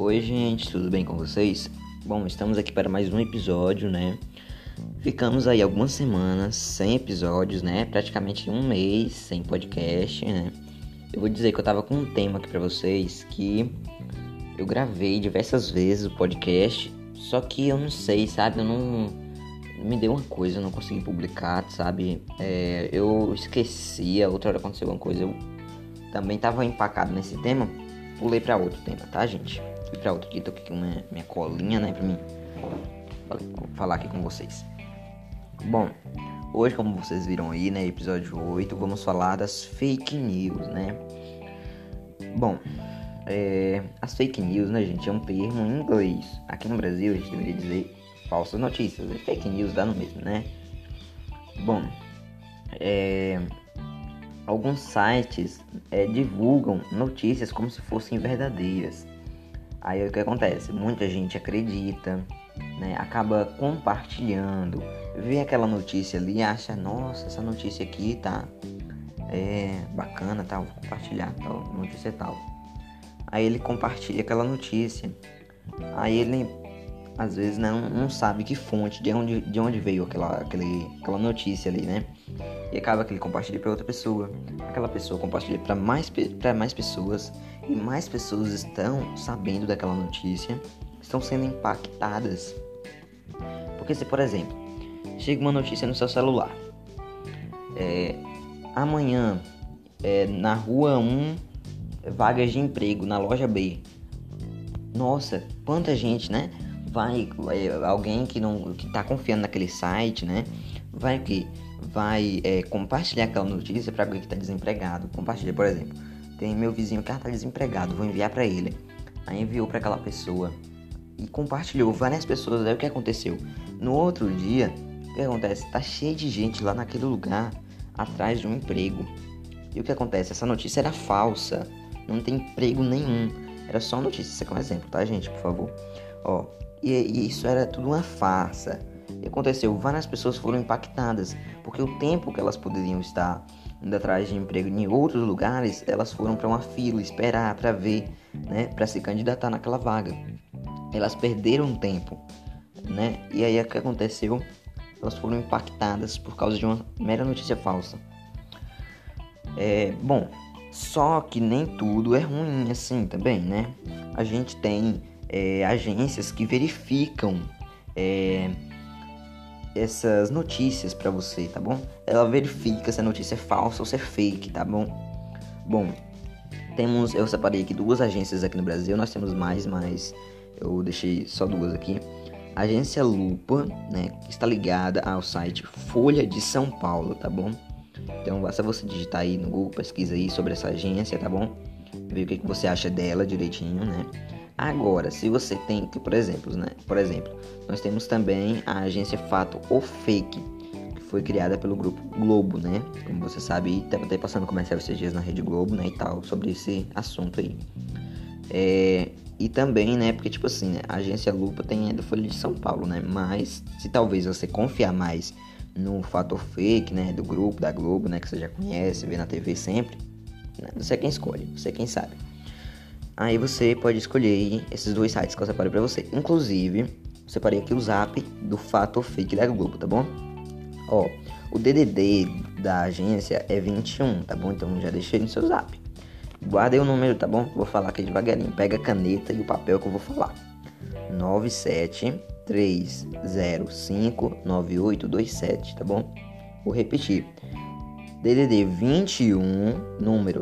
Oi, gente, tudo bem com vocês? Bom, estamos aqui para mais um episódio, né? Ficamos aí algumas semanas sem episódios, né? Praticamente um mês sem podcast, né? Eu vou dizer que eu tava com um tema aqui para vocês que eu gravei diversas vezes o podcast, só que eu não sei, sabe? Eu não me deu uma coisa, eu não consegui publicar, sabe? Eu esqueci, a outra hora aconteceu alguma coisa, eu também tava empacado nesse tema, pulei para outro tema, tá, gente? Fui pra outro aqui, tô aqui com minha colinha, né, pra mim falar aqui com vocês. Bom, hoje, como vocês viram aí, né, episódio 8, vamos falar das fake news, né? Bom, as fake news, né, gente, é um termo em inglês. Aqui no Brasil, a gente deveria dizer falsas notícias. Fake news dá no mesmo, né? Bom, alguns sites divulgam notícias como se fossem verdadeiras. Aí o que acontece? Muita gente acredita, né? Acaba compartilhando, vê aquela notícia ali e acha, nossa, essa notícia aqui tá bacana, tá? Vou compartilhar tal notícia tal. Aí ele compartilha aquela notícia. Aí ele às vezes não sabe que fonte, de onde veio aquela notícia ali, né? E acaba que ele compartilha para outra pessoa. Aquela pessoa compartilha para mais pessoas. E mais pessoas estão sabendo daquela notícia. Estão sendo impactadas. Porque se, por exemplo, chega uma notícia no seu celular. Amanhã, na rua 1, vagas de emprego na loja B. Nossa, quanta gente, né? Alguém que tá confiando naquele site, né? Vai compartilhar aquela notícia para alguém que tá desempregado. Compartilha, por exemplo, tem meu vizinho que tá desempregado, vou enviar para ele. Aí enviou para aquela pessoa e compartilhou várias pessoas. Aí o que aconteceu? No outro dia, o que acontece? Tá cheio de gente lá naquele lugar atrás de um emprego. E o que acontece? Essa notícia era falsa, não tem emprego nenhum. Era só notícia, isso aqui é um exemplo, tá, gente? Por favor. E isso era tudo uma farsa. E aconteceu, várias pessoas foram impactadas, porque o tempo que elas poderiam estar indo atrás de emprego em outros lugares, elas foram para uma fila esperar para ver, né, para se candidatar naquela vaga. Elas perderam tempo, né? E aí o que aconteceu? Elas foram impactadas por causa de uma mera notícia falsa. Bom, só que nem tudo é ruim assim também, né? A gente tem agências que verificam essas notícias pra você, tá bom? Ela verifica se a notícia é falsa ou se é fake, tá bom? Bom, eu separei aqui duas agências aqui no Brasil, nós temos mais, mas eu deixei só duas aqui. A agência Lupa, né, que está ligada ao site Folha de São Paulo, tá bom? Então basta você digitar aí no Google, pesquisa aí sobre essa agência, tá bom? Ver o que você acha dela direitinho, né? Agora, se você tem, por exemplo, nós temos também a agência Fato ou Fake, que foi criada pelo Grupo Globo, né? Como você sabe, estava até passando comercial esses dias na Rede Globo, né, e tal, sobre esse assunto aí. E também, né, porque tipo assim, né, a agência Lupa tem a do Folha de São Paulo, né? Mas se talvez você confiar mais no Fato ou Fake, né, do grupo da Globo, né, que você já conhece, vê na TV sempre, né, você é quem escolhe, você é quem sabe. Aí você pode escolher aí esses dois sites que eu separei pra você. Inclusive, eu separei aqui o zap do Fato ou Fake da Globo, tá bom? O DDD da agência é 21, tá bom? Então já deixei no seu zap. Guarda aí o número, tá bom? Vou falar aqui devagarinho. Pega a caneta e o papel que eu vou falar. 973059827, tá bom? Vou repetir. DDD 21, número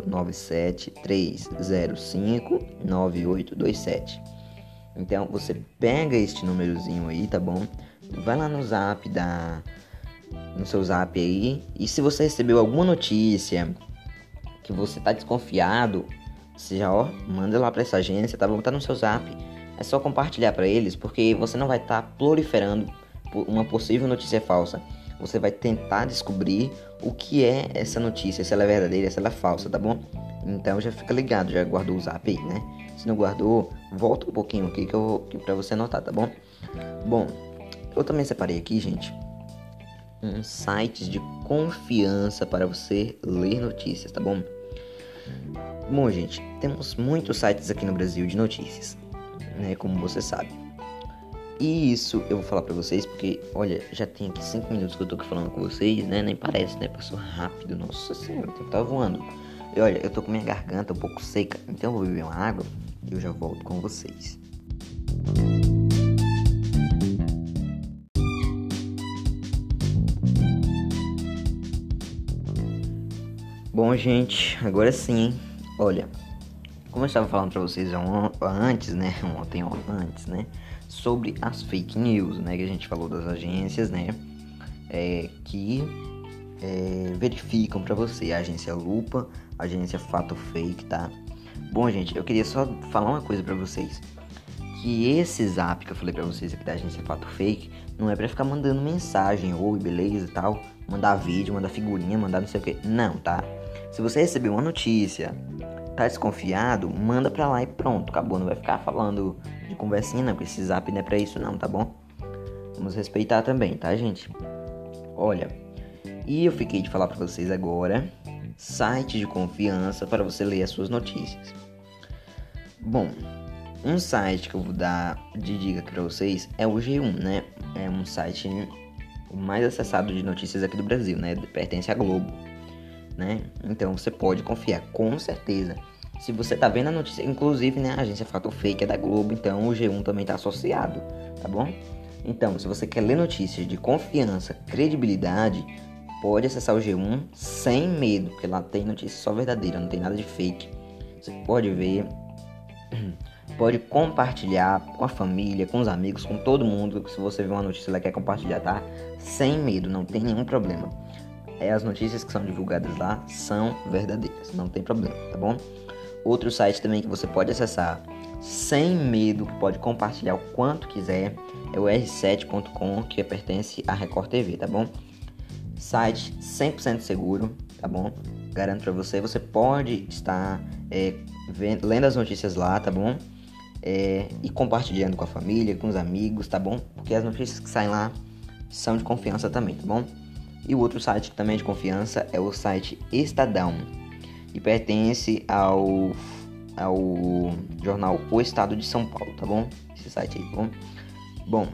973059827. Então você pega este númerozinho aí, tá bom? Vai lá no zap no seu zap aí, e se você recebeu alguma notícia que você tá desconfiado, você já manda lá pra essa agência, tá bom? Tá no seu zap. É só compartilhar pra eles, porque você não vai estar proliferando uma possível notícia falsa. Você vai tentar descobrir o que é essa notícia, se ela é verdadeira, se ela é falsa, tá bom? Então já fica ligado, já guardou o zap aí, né? Se não guardou, volta um pouquinho aqui pra você anotar, tá bom? Bom, eu também separei aqui, gente, uns sites de confiança para você ler notícias, tá bom? Bom, gente, temos muitos sites aqui no Brasil de notícias. né, como você sabe. E isso eu vou falar pra vocês porque, olha, já tem aqui 5 minutos que eu tô aqui falando com vocês, né? Nem parece, né? Passou rápido, nossa senhora, o tempo tá voando. E olha, eu tô com minha garganta um pouco seca, então eu vou beber uma água e eu já volto com vocês. Bom, gente, agora sim, hein? Olha, como eu estava falando pra vocês antes, né? Ontem antes, né? Sobre as fake news, né? Que a gente falou das agências, né? Que verificam pra você. A agência Lupa, a agência Fato Fake, tá? Bom, gente, eu queria só falar uma coisa pra vocês. Que esse zap que eu falei pra vocês aqui da agência Fato Fake não é pra ficar mandando mensagem, oi, beleza e tal. Mandar vídeo, mandar figurinha, mandar não sei o que. Não, tá? Se você receber uma notícia, tá desconfiado, manda pra lá e pronto, acabou. Não vai ficar falando de conversinha não, porque esse zap não é pra isso não, tá bom? Vamos respeitar também, tá, gente? Olha, e eu fiquei de falar pra vocês agora, site de confiança para você ler as suas notícias. Bom, um site que eu vou dar de dica aqui pra vocês é o G1, né? É um site o mais acessado de notícias aqui do Brasil, né? Pertence à Globo, né? Então você pode confiar, com certeza. Se você tá vendo a notícia, inclusive, né, a agência Fato Fake é da Globo, então o G1 também tá associado, tá bom? Então, se você quer ler notícias de confiança, credibilidade, pode acessar o G1 sem medo, porque lá tem notícia só verdadeira, não tem nada de fake. Você pode ver, pode compartilhar com a família, com os amigos, com todo mundo. Se você vê uma notícia lá e quer compartilhar, tá? Sem medo, não tem nenhum problema. As notícias que são divulgadas lá são verdadeiras, não tem problema, tá bom? Outro site também que você pode acessar sem medo, que pode compartilhar o quanto quiser, é o r7.com, que pertence à Record TV, tá bom? Site 100% seguro, tá bom? Garanto pra você, você pode estar lendo as notícias lá, tá bom? E compartilhando com a família, com os amigos, tá bom? Porque as notícias que saem lá são de confiança também, tá bom? E o outro site que também é de confiança é o site Estadão, e pertence ao jornal O Estado de São Paulo, tá bom? Esse site aí, tá bom? Bom,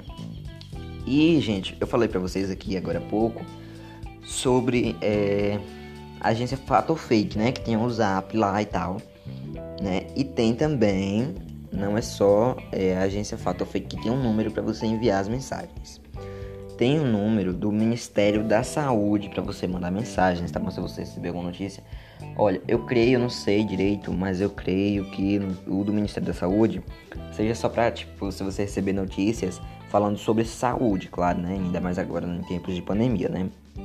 e gente, eu falei pra vocês aqui agora há pouco sobre a agência Fato Fake, né? Que tem o Zap lá e tal, né? E tem também, não é só a agência Fato Fake que tem um número pra você enviar as mensagens. Tem um número do Ministério da Saúde para você mandar mensagens, tá bom? Se você receber alguma notícia. Olha, eu não sei direito, mas eu creio que o do Ministério da Saúde seja só pra, tipo, se você receber notícias falando sobre saúde, claro, né? Ainda mais agora em tempos de pandemia, né?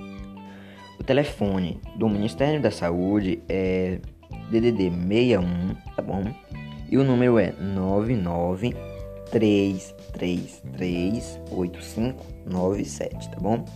O telefone do Ministério da Saúde é DDD 61, tá bom? E o número é 993338597, tá bom?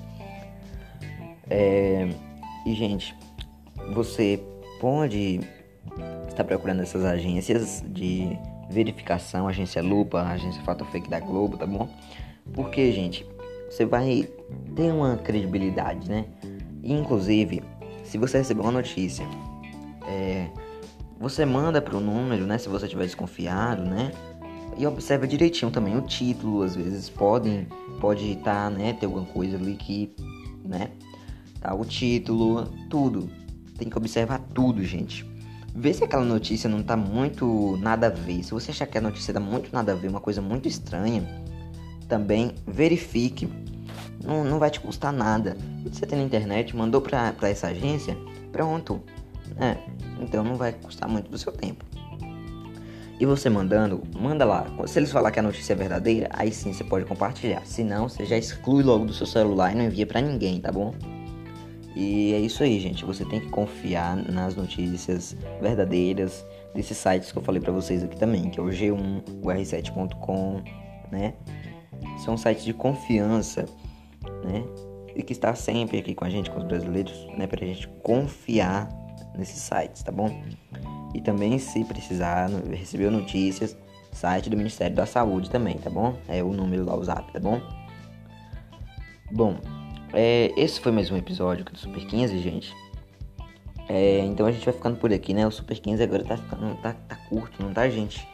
E gente, você pode estar procurando essas agências de verificação, agência Lupa, agência Fato Fake da Globo, tá bom? Porque, gente, você vai ter uma credibilidade, né? E, inclusive, se você receber uma notícia, você manda pro número, né? Se você estiver desconfiado, né? E observa direitinho também o título, às vezes pode estar, né? Ter alguma coisa ali que, né? Tá, o título, tudo. Tem que observar tudo, gente. Vê se aquela notícia não tá muito nada a ver. Se você achar que a notícia tá muito nada a ver, uma coisa muito estranha, também verifique. Não vai te custar nada. Você tem na internet, mandou pra essa agência, pronto. Então não vai custar muito do seu tempo. E você mandando, manda lá. Se eles falar que a notícia é verdadeira, aí sim você pode compartilhar. Se não, você já exclui logo do seu celular e não envia pra ninguém, tá bom? E é isso aí, gente. Você tem que confiar nas notícias verdadeiras desses sites que eu falei pra vocês aqui também, que é o G1, o r7.com, né? São sites de confiança, né? E que está sempre aqui com a gente, com os brasileiros, né? Pra gente confiar nesses sites, tá bom? E também, se precisar, receber notícias, site do Ministério da Saúde também, tá bom? É o número lá, o Zap, tá bom? Bom, esse foi mais um episódio do Super 15, gente. Então a gente vai ficando por aqui, né? O Super 15 agora tá ficando, tá curto, não tá, gente?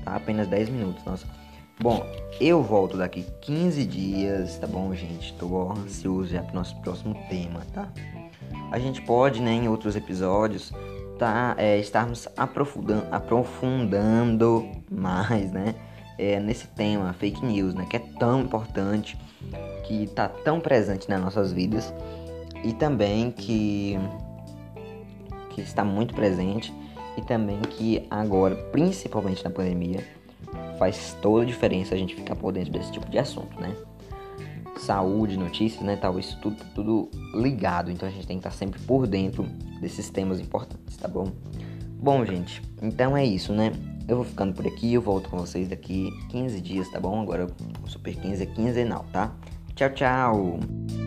tá? Apenas 10 minutos, nossa. Bom, eu volto daqui 15 dias, tá bom, gente? Tô ansioso já pro nosso próximo tema, tá? A gente pode, né, em outros episódios, estarmos aprofundando mais, né, nesse tema, fake news, né, que é tão importante, que tá tão presente nas nossas vidas e também que está muito presente e também que agora, principalmente na pandemia, faz toda a diferença a gente ficar por dentro desse tipo de assunto, né? Saúde, notícias, né, tal, isso tudo ligado, então a gente tem que estar sempre por dentro desses temas importantes, tá bom? Bom, gente, então é isso, né? Eu vou ficando por aqui, eu volto com vocês daqui 15 dias, tá bom? Agora o Super 15 é quinzenal, tá? Tchau, tchau!